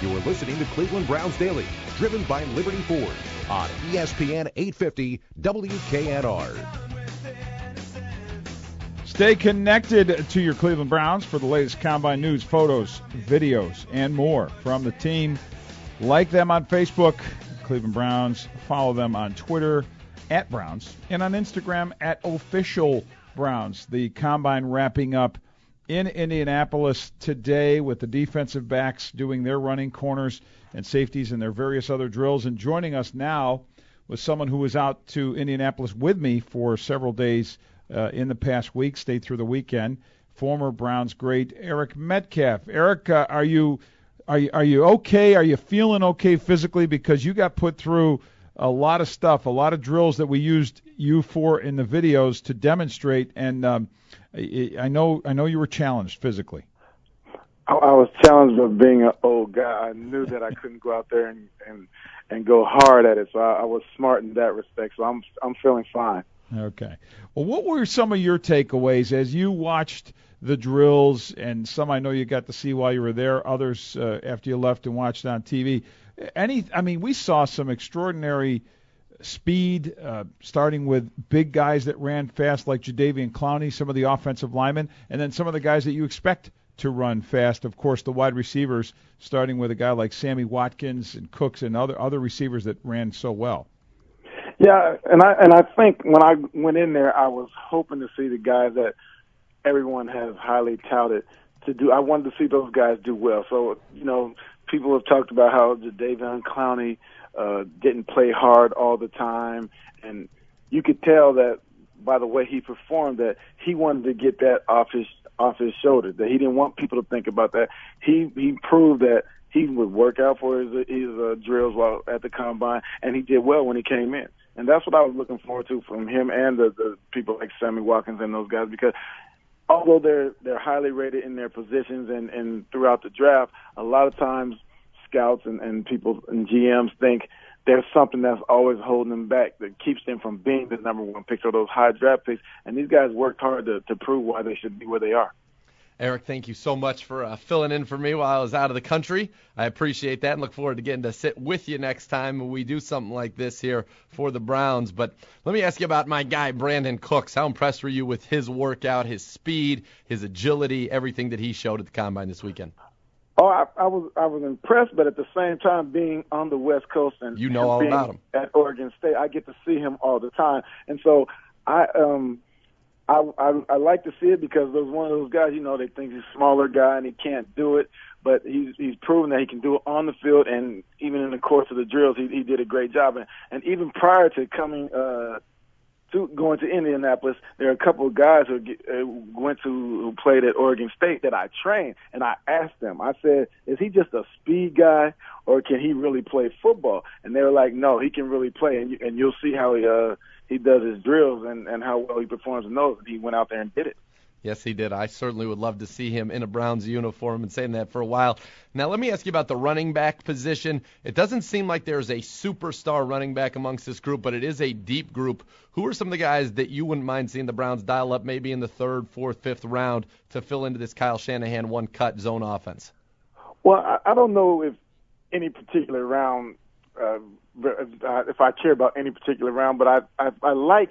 You're listening to Cleveland Browns Daily, driven by Liberty Ford on ESPN 850 WKNR. Stay connected to your Cleveland Browns for the latest combine news, photos, videos, and more from the team. Like them on Facebook, Cleveland Browns. Follow them on Twitter, @Browns, and on Instagram, @OfficialBrowns. The combine wrapping up in Indianapolis today with the defensive backs doing their running, corners, and safeties and their various other drills. And joining us now was someone who was out to Indianapolis with me for several days in the past week, stayed through the weekend, former Browns great Eric Metcalf. Eric, are you okay? Are you feeling okay physically? Because you got put through a lot of stuff, a lot of drills that we used you for in the videos to demonstrate, and I know you were challenged physically. I was challenged with being an old guy. I knew that I couldn't go out there and go hard at it, so I was smart in that respect. So I'm feeling fine. Okay. Well, what were some of your takeaways as you watched the drills, and some I know you got to see while you were there, others after you left and watched on TV? We saw some extraordinary speed, starting with big guys that ran fast like Jadeveon Clowney, some of the offensive linemen, and then some of the guys that you expect to run fast. Of course, the wide receivers, starting with a guy like Sammy Watkins and Cooks and other receivers that ran so well. Yeah, and I think when I went in there, I was hoping to see the guys that everyone has highly touted to do. I wanted to see those guys do well. So, people have talked about how Jadeveon Clowney didn't play hard all the time, and you could tell that by the way he performed that he wanted to get that off his shoulders, that he didn't want people to think about that. He proved that he would work out for his drills while at the combine, and he did well when he came in. And that's what I was looking forward to from him and the people like Sammy Watkins and those guys, because although they're highly rated in their positions and throughout the draft, a lot of times scouts and people and GMs think there's something that's always holding them back that keeps them from being the number one pick or those high draft picks. And these guys worked hard to prove why they should be where they are. Eric, thank you so much for filling in for me while I was out of the country. I appreciate that and look forward to getting to sit with you next time we do something like this here for the Browns. But let me ask you about my guy, Brandon Cooks. How impressed were you with his workout, his speed, his agility, everything that he showed at the Combine this weekend? Oh, I was impressed, but at the same time, being on the West Coast and all being about him at Oregon State, I get to see him all the time, and so I like to see it because there's one of those guys, they think he's a smaller guy and he can't do it, but he's proven that he can do it on the field, and even in the course of the drills, he did a great job. And even prior to going to Indianapolis, there are a couple of guys who played at Oregon State that I trained, and I asked them, I said, is he just a speed guy or can he really play football? And they were like, no, he can really play, and you'll see how he does his drills and how well he performs in those. He went out there and did it. Yes, he did. I certainly would love to see him in a Browns uniform, and saying that for a while. Now, let me ask you about the running back position. It doesn't seem like there's a superstar running back amongst this group, but it is a deep group. Who are some of the guys that you wouldn't mind seeing the Browns dial up maybe in the 3rd, 4th, 5th round to fill into this Kyle Shanahan one-cut zone offense? Well, I don't know if any particular round, if I care about any particular round, but I like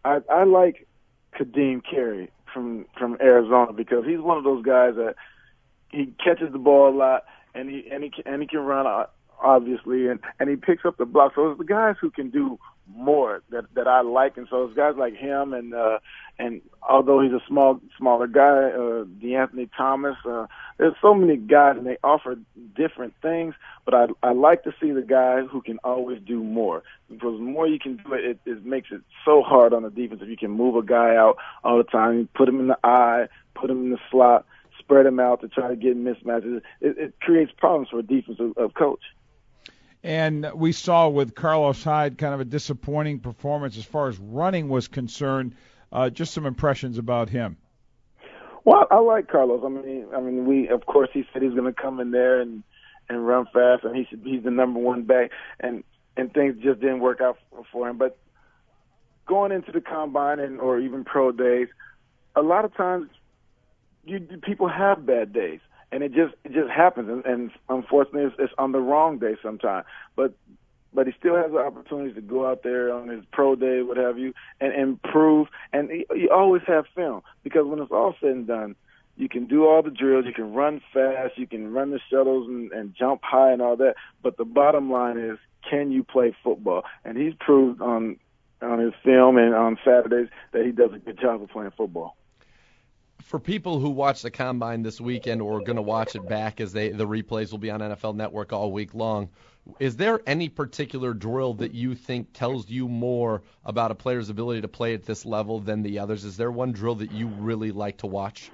Kadeem Carey from Arizona, because he's one of those guys that he catches the ball a lot, and he can run obviously, and he picks up the block. So it's the guys who can do more that I like, and so it's guys like him, and although he's a smaller guy, DeAnthony Thomas, there's so many guys and they offer different things, but I like to see the guy who can always do more, because the more you can do it makes it so hard on the defense if you can move a guy out all the time, put him in the eye, put him in the slot, spread him out to try to get mismatches. It creates problems for a defensive coach. And we saw with Carlos Hyde kind of a disappointing performance as far as running was concerned. Just some impressions about him. Well, I like Carlos. I mean, of course, he said he's going to come in there and run fast, and he's the number one back, and things just didn't work out for him. But going into the combine or even pro days, a lot of times people have bad days. and it just happens, and unfortunately, it's on the wrong day sometimes. But he still has the opportunities to go out there on his pro day, what have you, and improve. And you always have film, because when it's all said and done, you can do all the drills, you can run fast, you can run the shuttles and jump high and all that. But the bottom line is, can you play football? And he's proved on his film and on Saturdays that he does a good job of playing football. For people who watch the Combine this weekend or are going to watch it back, as the replays will be on NFL Network all week long, is there any particular drill that you think tells you more about a player's ability to play at this level than the others? Is there one drill that you really like to watch?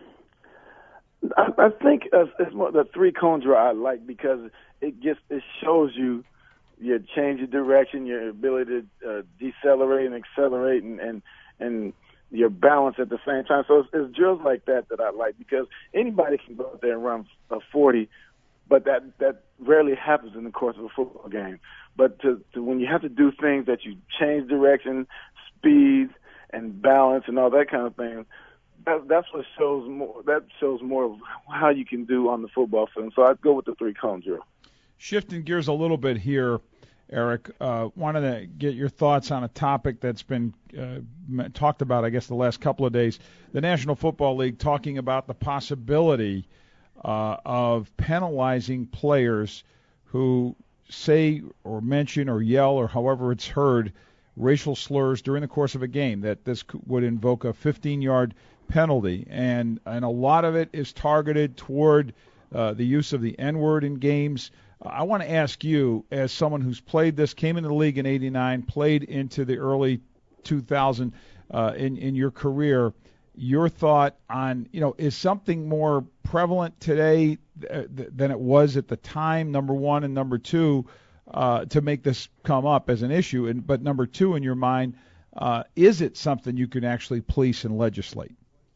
I think it's more the three-cone drill I like, because it shows you your change of direction, your ability to decelerate and accelerate, and your balance at the same time. So it's drills like that I like, because anybody can go out there and run a 40, but that rarely happens in the course of a football game. But to when you have to do things that you change direction, speed, and balance, and all that kind of thing, that's what shows more. That shows more of how you can do on the football field. So I'd go with the three-cone drill. Shifting gears a little bit here, Eric, wanted to get your thoughts on a topic that's been talked about, I guess, the last couple of days. The National Football League talking about the possibility of penalizing players who say or mention or yell, or however it's heard, racial slurs during the course of a game, that this would invoke a 15-yard penalty. And a lot of it is targeted toward the use of the N-word in games. I want to ask you, as someone who's played this, came into the league in '89, played into the early 2000 in your career, your thought on, is something more prevalent today than it was at the time, number one, and number two, to make this come up as an issue, but number two, in your mind, is it something you can actually police and legislate?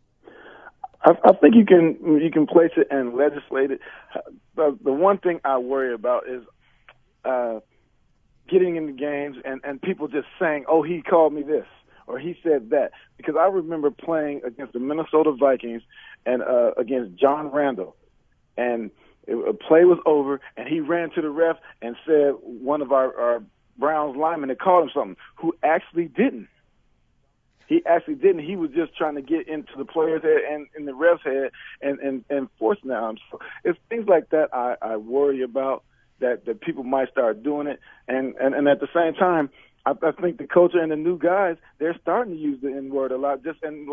I think you can place it and legislate it. The one thing I worry about is getting into games and people just saying, "Oh, he called me this," or "he said that." Because I remember playing against the Minnesota Vikings and against John Randall, and a play was over, and he ran to the ref and said one of our Browns linemen had called him something, who actually didn't. He actually didn't. He was just trying to get into the player's head and in the ref's head and force them. So it's things like that I worry about, that people might start doing it. And at the same time, I think the culture and the new guys, they're starting to use the N-word a lot.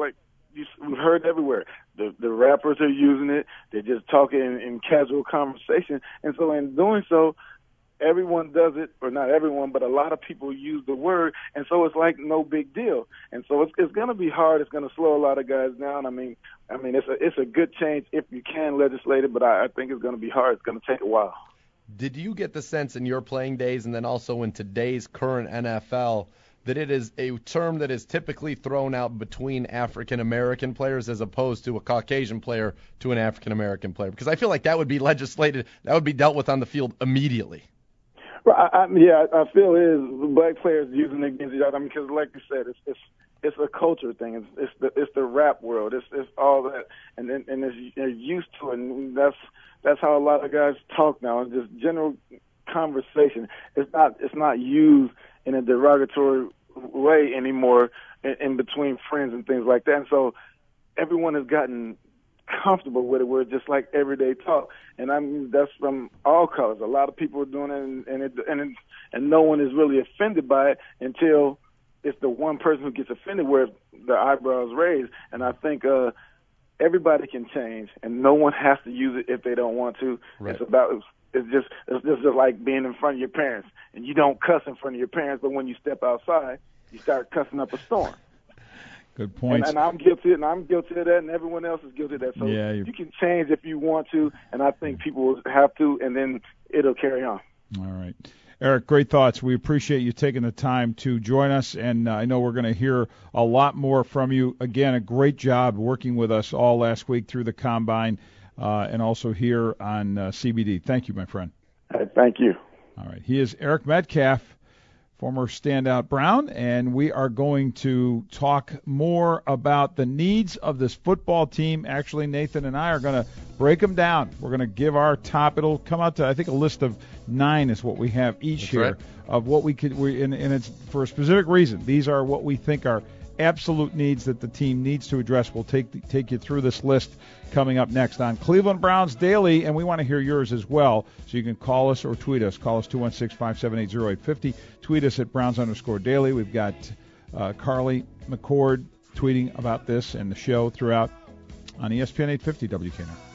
We've heard everywhere. The rappers are using it. They're just talking in casual conversation. And so in doing so, everyone does it, or not everyone, but a lot of people use the word, and so it's like no big deal. And so it's going to be hard. It's going to slow a lot of guys down. I mean, it's a good change if you can legislate it, but I think it's going to be hard. It's going to take a while. Did you get the sense in your playing days, and then also in today's current NFL, that it is a term that is typically thrown out between African-American players as opposed to a Caucasian player to an African-American player? Because I feel like that would be legislated, that would be dealt with on the field immediately. Well, I feel it is black players using it against each other. I mean, because like you said, it's a culture thing. It's the rap world. It's all that, and they're used to it. And that's how a lot of guys talk now. And just general conversation. It's not used in a derogatory way anymore in between friends and things like that. And so everyone has gotten comfortable with it, where it's just like everyday talk. And I mean, that's from all colors. A lot of people are doing it, and no one is really offended by it until it's the one person who gets offended where the eyebrows raised. And I think everybody can change, and no one has to use it if they don't want to. Right. It's just like being in front of your parents, and you don't cuss in front of your parents, but when you step outside, you start cussing up a storm. Good point. And I'm guilty of that, and everyone else is guilty of that. So you can change if you want to, and I think people will have to, and then it'll carry on. All right. Eric, great thoughts. We appreciate you taking the time to join us, and I know we're going to hear a lot more from you. Again, a great job working with us all last week through the Combine and also here on CBD. Thank you, my friend. Thank you. All right. He is Eric Metcalf former standout Brown, and we are going to talk more about the needs of this football team. Actually, Nathan and I are going to break them down. We're going to give our top. It'll come out to, I think, a list of 9 is what we have each That's here right. of what we could, and it's for a specific reason. These are what we think are absolute needs that the team needs to address. We'll take you through this list coming up next on Cleveland Browns Daily, and we want to hear yours as well. So you can call us or tweet us. Call us 216-578-0850. Tweet us at Browns_Daily. We've got Carly McCord tweeting about this and the show throughout on ESPN 850 WKNR.